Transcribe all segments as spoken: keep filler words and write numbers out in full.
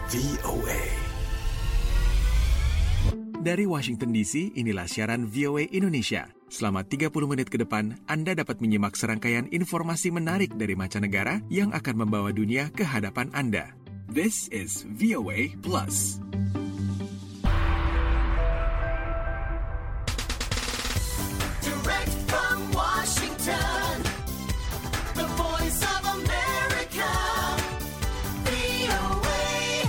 V O A. Dari Washington D C, inilah siaran V O A Indonesia. Selama tiga puluh menit ke depan, Anda dapat menyimak serangkaian informasi menarik dari mancanegara yang akan membawa dunia ke hadapan Anda. This is V O A Plus. Direct from Washington, the voice of America, V O A.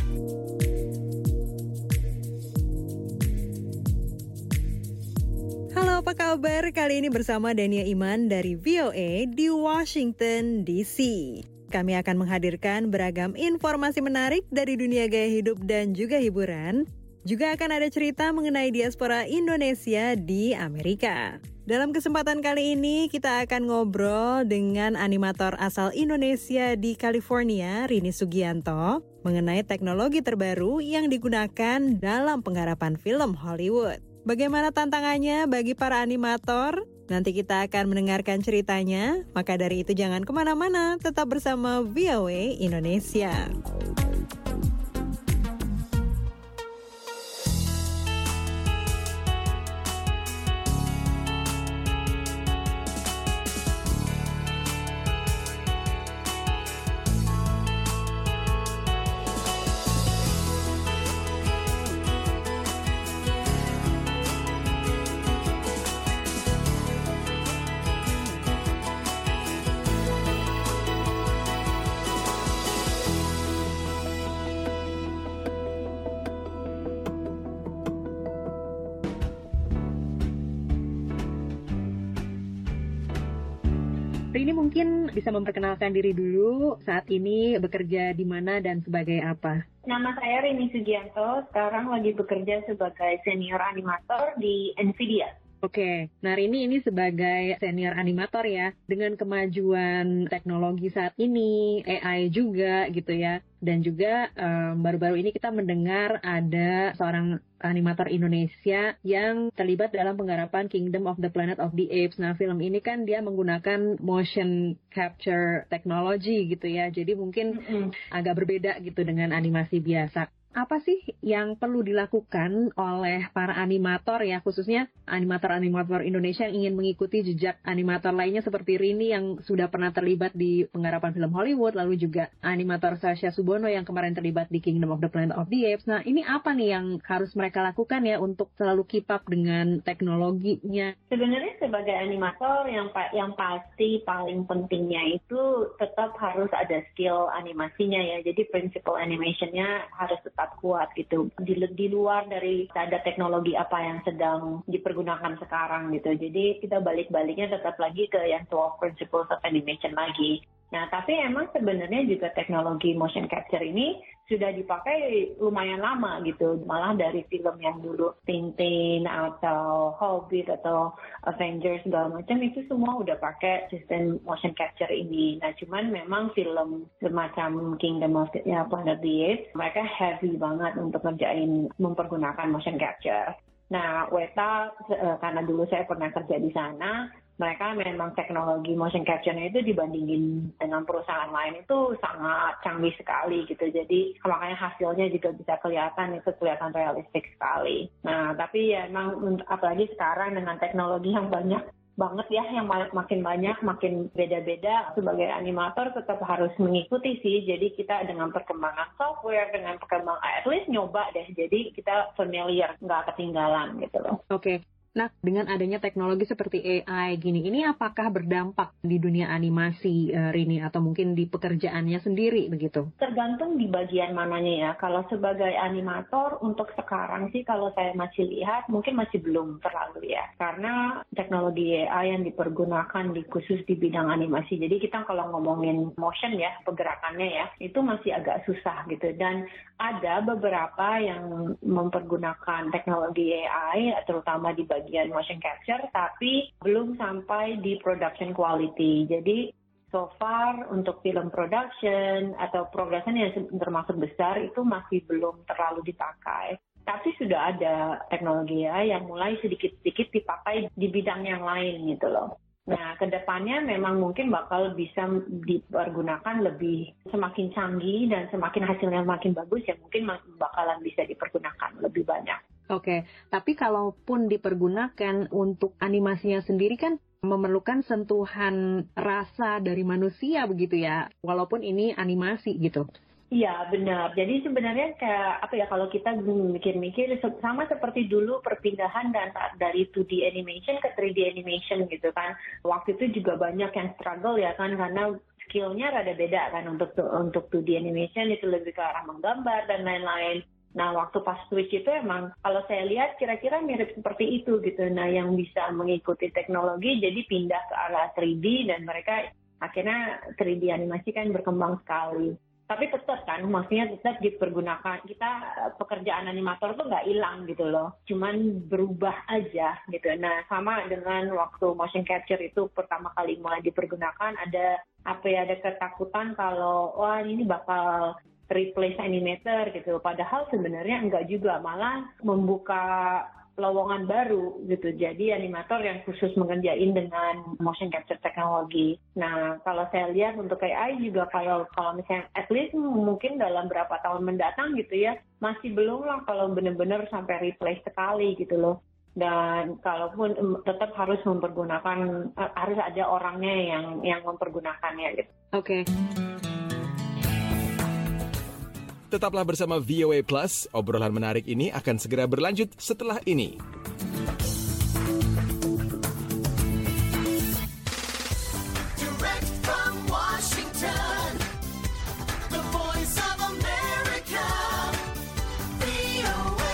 Halo, apa kabar? Kali ini bersama Dania Iman dari V O A di Washington D C. Kami akan menghadirkan beragam informasi menarik dari dunia gaya hidup dan juga hiburan. Juga akan ada cerita mengenai diaspora Indonesia di Amerika. Dalam kesempatan kali ini kita akan ngobrol dengan animator asal Indonesia di California, Rini Sugianto, mengenai teknologi terbaru yang digunakan dalam penggarapan film Hollywood. Bagaimana tantangannya bagi para animator? Nanti kita akan mendengarkan ceritanya, maka dari itu jangan kemana-mana, tetap bersama V O A Indonesia. Rini mungkin bisa memperkenalkan diri dulu, saat ini bekerja di mana dan sebagai apa? Nama saya Rini Sugianto, sekarang lagi bekerja sebagai senior animator di NVIDIA. Oke, nah Rini ini sebagai senior animator ya, dengan kemajuan teknologi saat ini, A I juga gitu ya, dan juga um, baru-baru ini kita mendengar ada seorang animator Indonesia yang terlibat dalam penggarapan Kingdom of the Planet of the Apes. Nah, film ini kan dia menggunakan motion capture technology gitu ya, jadi mungkin mm-hmm. agak berbeda gitu dengan animasi biasa. Apa sih yang perlu dilakukan oleh para animator ya, khususnya animator-animator Indonesia yang ingin mengikuti jejak animator lainnya seperti Rini yang sudah pernah terlibat di penggarapan film Hollywood, lalu juga animator Sasha Subono yang kemarin terlibat di Kingdom of the Planet of the Apes. Nah, ini apa nih yang harus mereka lakukan ya untuk selalu keep up dengan teknologinya? Sebenarnya sebagai animator yang yang pasti paling pentingnya itu tetap harus ada skill animasinya ya. Jadi principle animation-nya harus tetap kuat gitu, di, di luar dari standar teknologi apa yang sedang dipergunakan sekarang gitu. Jadi kita balik-baliknya tetap lagi ke yang twelve principles of animation lagi. Nah, tapi emang sebenarnya juga teknologi motion capture ini sudah dipakai lumayan lama gitu. Malah dari film yang dulu Tintin atau Hobbit atau Avengers segala macam itu semua udah pakai sistem motion capture ini. Nah, cuman memang film semacam Kingdom of the ya, Planet of the Apes mereka heavy banget untuk ngerjain mempergunakan motion capture. Nah, Weta karena dulu saya pernah kerja di sana, mereka memang teknologi motion capture-nya itu dibandingin dengan perusahaan lain itu sangat canggih sekali gitu. Jadi makanya hasilnya juga bisa kelihatan, itu kelihatan realistik sekali. Nah, tapi ya emang apalagi sekarang dengan teknologi yang banyak banget ya, yang makin banyak, makin beda-beda, sebagai animator tetap harus mengikuti sih. Jadi kita dengan perkembangan software, dengan perkembangan, at least nyoba deh. Jadi kita familiar, nggak ketinggalan gitu loh. Oke. Okay. Nah, dengan adanya teknologi seperti A I gini, ini apakah berdampak di dunia animasi, uh, Rini, atau mungkin di pekerjaannya sendiri begitu? Tergantung di bagian mananya ya. Kalau sebagai animator, untuk sekarang sih kalau saya masih lihat, mungkin masih belum terlalu ya. Karena teknologi A I yang dipergunakan di khusus di bidang animasi. Jadi kita kalau ngomongin motion ya, pergerakannya ya, itu masih agak susah gitu. Dan ada beberapa yang mempergunakan teknologi A I, terutama di bagian bagian motion capture, tapi belum sampai di production quality. Jadi so far untuk film production atau production yang termasuk besar itu masih belum terlalu dipakai. Tapi sudah ada teknologi ya yang mulai sedikit-sedikit dipakai di bidang yang lain gitu loh. Nah, kedepannya memang mungkin bakal bisa dipergunakan lebih semakin canggih dan semakin hasilnya makin bagus ya mungkin bakalan bisa dipergunakan lebih banyak. Oke, tapi kalaupun dipergunakan untuk animasinya sendiri kan memerlukan sentuhan rasa dari manusia begitu ya, walaupun ini animasi gitu. Iya benar. Jadi sebenarnya kayak apa ya kalau kita mikir-mikir sama seperti dulu perpindahan dan dari two D animation ke three D animation gitu kan. Waktu itu juga banyak yang struggle ya kan karena skillnya rada beda kan untuk untuk two D animation itu lebih ke arah menggambar dan lain-lain. Nah waktu pas switch itu emang kalau saya lihat kira-kira mirip seperti itu gitu. Nah yang bisa mengikuti teknologi jadi pindah ke arah three D dan mereka akhirnya three D animasi kan berkembang sekali. Tapi tetap kan, maksudnya tetap dipergunakan. Kita pekerjaan animator tuh nggak hilang gitu loh, cuman berubah aja gitu. Nah sama dengan waktu motion capture itu pertama kali mulai dipergunakan, ada apa ya, ada ketakutan kalau wah ini bakal replace animator gitu. Padahal sebenarnya enggak juga, malah membuka lowongan baru gitu. Jadi animator yang khusus mengerjain dengan motion capture teknologi. Nah, kalau saya lihat untuk A I juga kalau kalau misalnya at least mungkin dalam berapa tahun mendatang gitu ya, masih belum lah kalau benar-benar sampai replace sekali gitu loh. Dan kalaupun tetap harus mempergunakan, harus ada orangnya yang yang mempergunakannya gitu. Oke. Okay. Tetaplah bersama V O A Plus, obrolan menarik ini akan segera berlanjut setelah ini. Direct from Washington, the voice of America, V O A.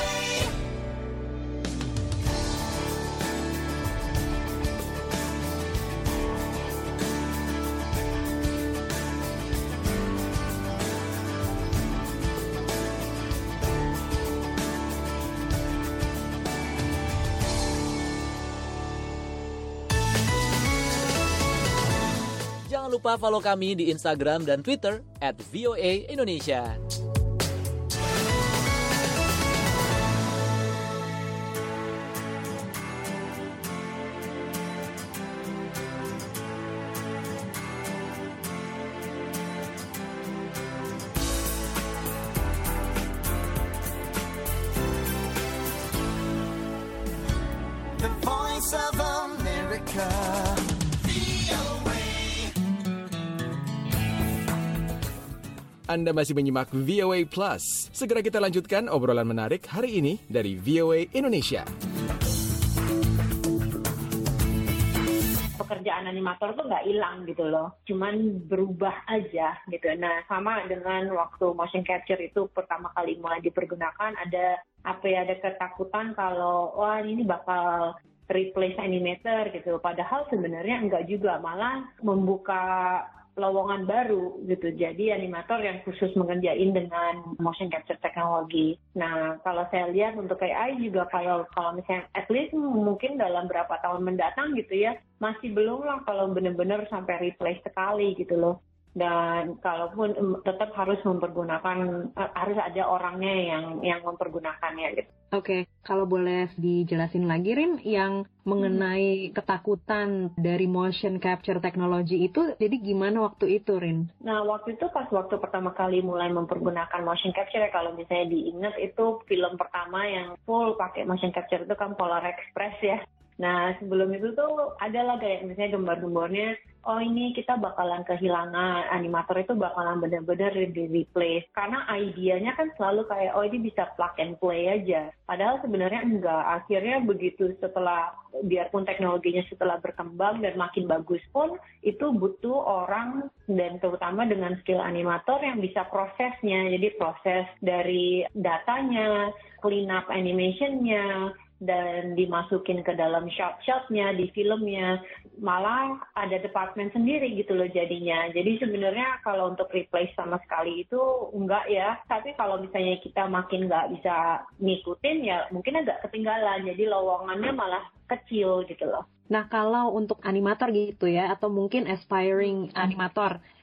Jangan lupa follow kami di Instagram dan Twitter at V O A Indonesia. The voice of America. Anda masih menyimak V O A Plus. Segera kita lanjutkan obrolan menarik hari ini dari V O A Indonesia. Pekerjaan animator tuh nggak hilang gitu loh, cuman berubah aja gitu. Nah sama dengan waktu motion capture itu pertama kali mulai dipergunakan, ada apa ya, ada ketakutan kalau wah ini bakal replace animator gitu. Padahal sebenarnya enggak juga, malah membuka lowongan baru gitu. Jadi animator yang khusus mengerjain dengan motion capture teknologi. Nah, kalau saya lihat untuk A I juga kalau kalau misalnya at least mungkin dalam berapa tahun mendatang gitu ya, masih belum lah kalau benar-benar sampai replace sekali gitu loh. Dan kalaupun tetap harus mempergunakan, harus ada orangnya yang yang mempergunakannya gitu. Oke, okay. Kalau boleh dijelasin lagi Rin, yang mengenai ketakutan dari motion capture teknologi itu, jadi gimana waktu itu Rin? Nah waktu itu pas waktu pertama kali mulai mempergunakan motion capture ya, kalau misalnya diingat itu film pertama yang full pakai motion capture itu kan Polar Express ya. Nah sebelum itu tuh adalah kayak misalnya gambar-gambarnya, oh ini kita bakalan kehilangan, animator itu bakalan benar-benar di-replace. Karena idenya kan selalu kayak, oh ini bisa plug and play aja. Padahal sebenarnya enggak. Akhirnya begitu setelah, biarpun teknologinya setelah berkembang dan makin bagus pun, itu butuh orang dan terutama dengan skill animator yang bisa prosesnya. Jadi proses dari datanya, clean up animation-nya, dan dimasukin ke dalam shot-shotnya di filmnya, malah ada departemen sendiri gitu loh jadinya. Jadi sebenarnya kalau untuk replace sama sekali itu enggak ya, tapi kalau misalnya kita makin nggak bisa ngikutin ya mungkin agak ketinggalan, jadi lowongannya malah kecil gitu loh. Nah kalau untuk animator gitu ya, atau mungkin aspiring animator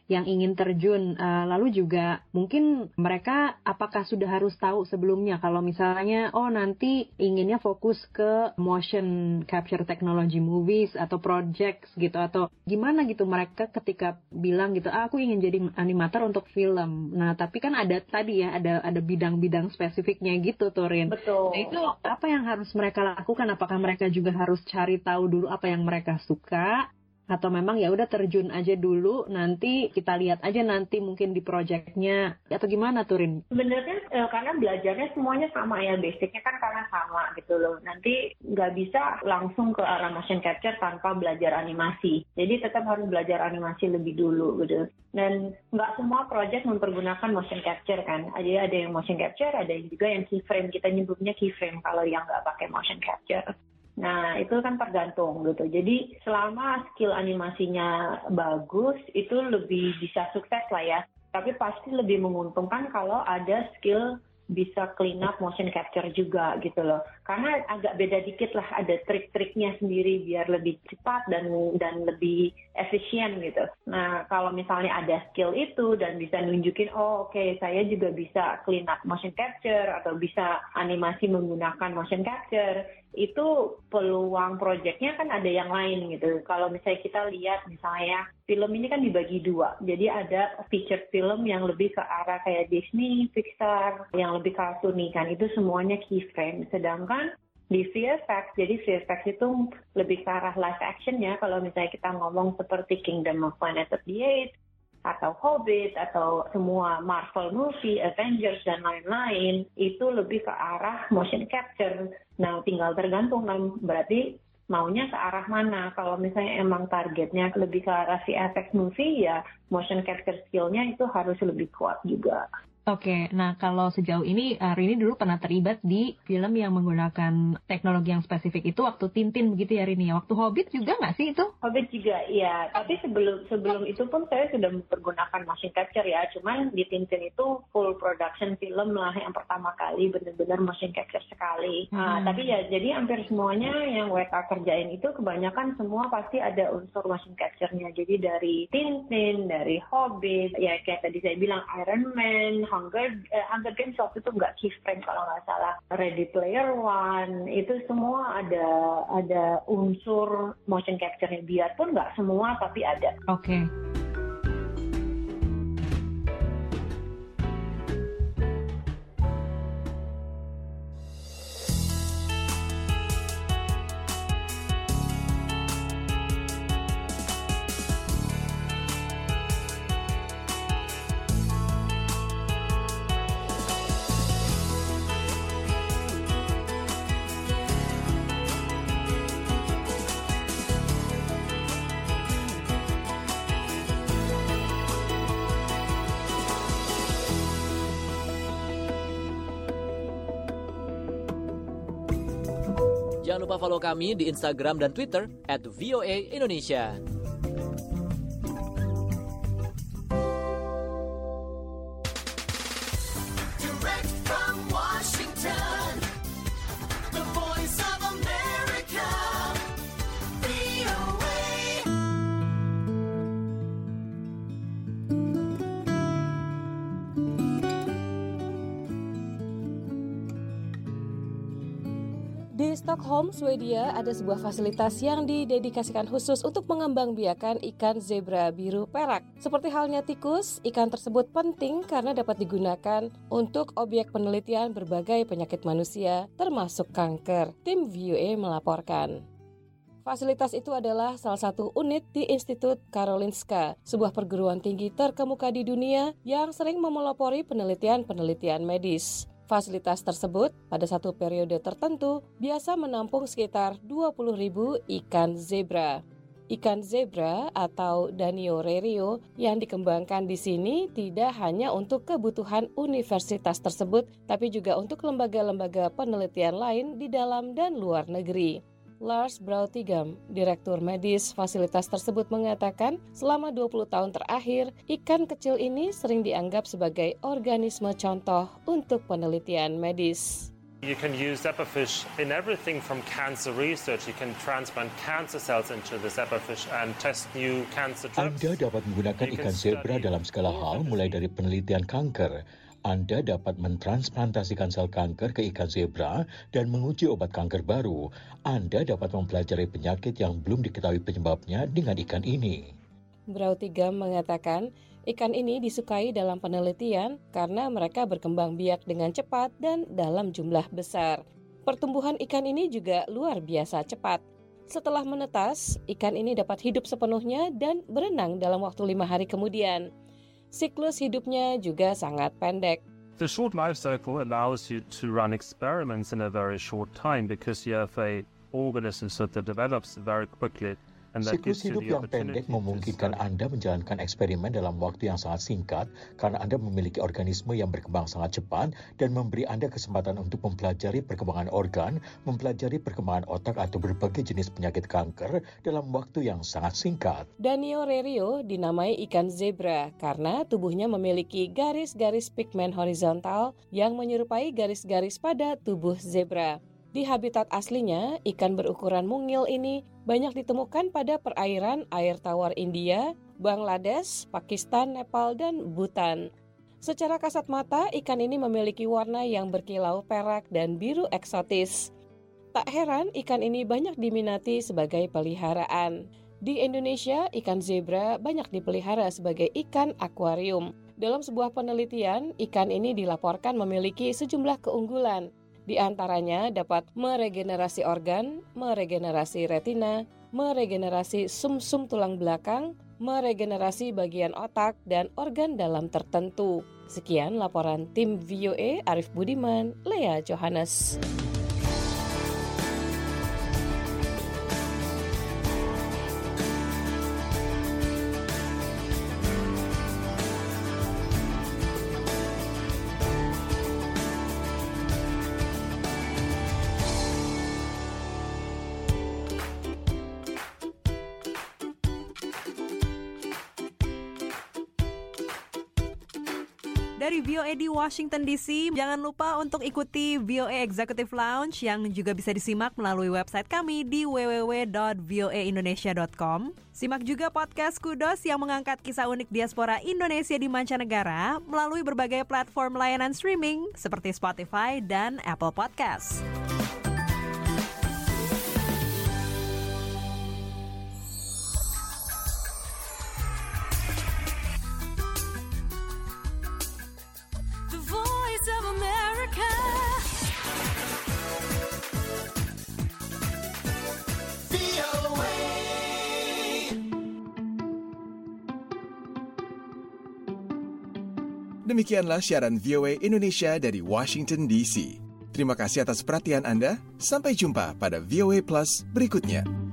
yang ingin terjun, uh, lalu juga mungkin mereka apakah sudah harus tahu sebelumnya kalau misalnya oh nanti inginnya fokus ke motion capture technology movies atau projects gitu, atau gimana gitu mereka ketika bilang gitu ah, aku ingin jadi animator untuk film. Nah tapi kan ada tadi ya ada ada bidang-bidang spesifiknya gitu Turin. Betul. Nah itu apa yang harus mereka lakukan? Apakah mereka juga harus cari tahu dulu apa yang mereka suka, atau memang ya udah terjun aja dulu, nanti kita lihat aja nanti mungkin di projectnya, atau gimana Turin? Sebenarnya eh, karena belajarnya semuanya sama ya, basicnya kan karena sama gitu loh. Nanti nggak bisa langsung ke arah motion capture tanpa belajar animasi. Jadi tetap harus belajar animasi lebih dulu gitu. Dan nggak semua project mempergunakan motion capture kan. Ada ada yang motion capture, ada yang juga yang keyframe. Kita nyebutnya keyframe kalau yang nggak pakai motion capture. Nah, itu kan tergantung gitu. Jadi, selama skill animasinya bagus, itu lebih bisa sukses lah ya. Tapi pasti lebih menguntungkan kalau ada skill bisa clean up motion capture juga gitu loh. Karena agak beda dikit lah, ada trik-triknya sendiri biar lebih cepat dan dan lebih efisien gitu. Nah, kalau misalnya ada skill itu dan bisa nunjukin, oh oke okay, saya juga bisa clean up motion capture atau bisa animasi menggunakan motion capture, itu peluang proyeknya kan ada yang lain gitu. Kalau misalnya kita lihat misalnya film ini kan dibagi dua. Jadi ada feature film yang lebih ke arah kayak Disney, Pixar, yang lebih kartuni kan. Itu semuanya keyframe. Sedangkan di V F X, jadi V F X itu lebih ke arah live action ya. Kalau misalnya kita ngomong seperti Kingdom of Planet of the Apes, atau Hobbit, atau semua Marvel movie, Avengers, dan lain-lain, itu lebih ke arah motion capture. Nah, tinggal tergantung, berarti maunya ke arah mana. Kalau misalnya emang targetnya lebih ke arah V F X movie, ya motion capture skill-nya itu harus lebih kuat juga. Oke, nah kalau sejauh ini Rini dulu pernah terlibat di film yang menggunakan teknologi yang spesifik itu waktu Tintin begitu ya Rini? Waktu Hobbit juga nggak sih itu? Hobbit juga, iya. Tapi sebelum sebelum itu pun saya sudah mempergunakan motion capture ya. Cuman di Tintin itu full production film lah yang pertama kali benar-benar motion capture sekali. Hmm. Nah, tapi ya jadi hampir semuanya yang W K kerjain itu kebanyakan semua pasti ada unsur motion capture-nya. Jadi dari Tintin, dari Hobbit, ya kayak tadi saya bilang Iron Man, Hunger, eh, Hunger Games waktu itu nggak keyframe kalau nggak salah. Ready Player One, itu semua ada ada unsur motion capture-nya. Biarpun nggak semua, tapi ada. Oke. Okay. Jangan lupa follow kami di Instagram dan Twitter at V O A Indonesia. Direct from Washington, the voice of America, V O A. Di Stockholm, Swedia, ada sebuah fasilitas yang didedikasikan khusus untuk mengembangbiakan ikan zebra biru perak. Seperti halnya tikus, ikan tersebut penting karena dapat digunakan untuk objek penelitian berbagai penyakit manusia, termasuk kanker. Tim V O A melaporkan. Fasilitas itu adalah salah satu unit di Institut Karolinska, sebuah perguruan tinggi terkemuka di dunia yang sering memelopori penelitian-penelitian medis. Fasilitas tersebut pada satu periode tertentu biasa menampung sekitar dua puluh ribu ikan zebra. Ikan zebra atau Danio rerio yang dikembangkan di sini tidak hanya untuk kebutuhan universitas tersebut, tapi juga untuk lembaga-lembaga penelitian lain di dalam dan luar negeri. Lars Brautigam, Direktur Medis fasilitas tersebut mengatakan selama dua puluh tahun terakhir, ikan kecil ini sering dianggap sebagai organisme contoh untuk penelitian medis. You can use zebrafish in everything from cancer research. You can transplant cancer cells into the zebrafish and test new cancer drugs. Anda dapat menggunakan You ikan can zebra study dalam segala hal, mulai dari penelitian kanker. Anda dapat mentransplantasikan sel kanker ke ikan zebra dan menguji obat kanker baru. Anda dapat mempelajari penyakit yang belum diketahui penyebabnya dengan ikan ini. Brautigam mengatakan, ikan ini disukai dalam penelitian karena mereka berkembang biak dengan cepat dan dalam jumlah besar. Pertumbuhan ikan ini juga luar biasa cepat. Setelah menetas, ikan ini dapat hidup sepenuhnya dan berenang dalam waktu lima hari kemudian. Siklus hidupnya juga sangat pendek. The short life cycle allows you to run experiments in a very short time because you have a organism that develops very quickly. Siklus hidup yang pendek memungkinkan Anda menjalankan eksperimen dalam waktu yang sangat singkat karena Anda memiliki organisme yang berkembang sangat cepat dan memberi Anda kesempatan untuk mempelajari perkembangan organ, mempelajari perkembangan otak atau berbagai jenis penyakit kanker dalam waktu yang sangat singkat. Danio rerio dinamai ikan zebra karena tubuhnya memiliki garis-garis pigmen horizontal yang menyerupai garis-garis pada tubuh zebra. Di habitat aslinya, ikan berukuran mungil ini banyak ditemukan pada perairan air tawar India, Bangladesh, Pakistan, Nepal, dan Bhutan. Secara kasat mata, ikan ini memiliki warna yang berkilau perak dan biru eksotis. Tak heran ikan ini banyak diminati sebagai peliharaan. Di Indonesia, ikan zebra banyak dipelihara sebagai ikan akuarium. Dalam sebuah penelitian, ikan ini dilaporkan memiliki sejumlah keunggulan. Di antaranya dapat meregenerasi organ, meregenerasi retina, meregenerasi sumsum tulang belakang, meregenerasi bagian otak, dan organ dalam tertentu. Sekian laporan tim V O A, Arif Budiman, Lea Johannes. Dari V O A di Washington D C, jangan lupa untuk ikuti V O A Executive Lounge yang juga bisa disimak melalui website kami di w w w dot v o a indonesia dot com. Simak juga podcast Kudos yang mengangkat kisah unik diaspora Indonesia di mancanegara melalui berbagai platform layanan streaming seperti Spotify dan Apple Podcasts. of America. V O A. Demikianlah siaran V O A Indonesia dari Washington D C. Terima kasih atas perhatian Anda. Sampai jumpa pada V O A Plus berikutnya.